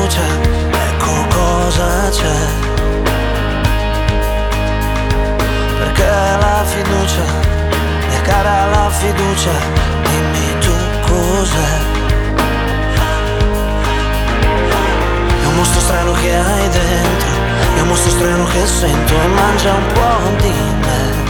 fiducia, ecco cosa c'è. Perché la fiducia è cara, la fiducia, dimmi tu cos'è. È un mostro strano che hai dentro, è un mostro strano che sento e mangia un po' di me.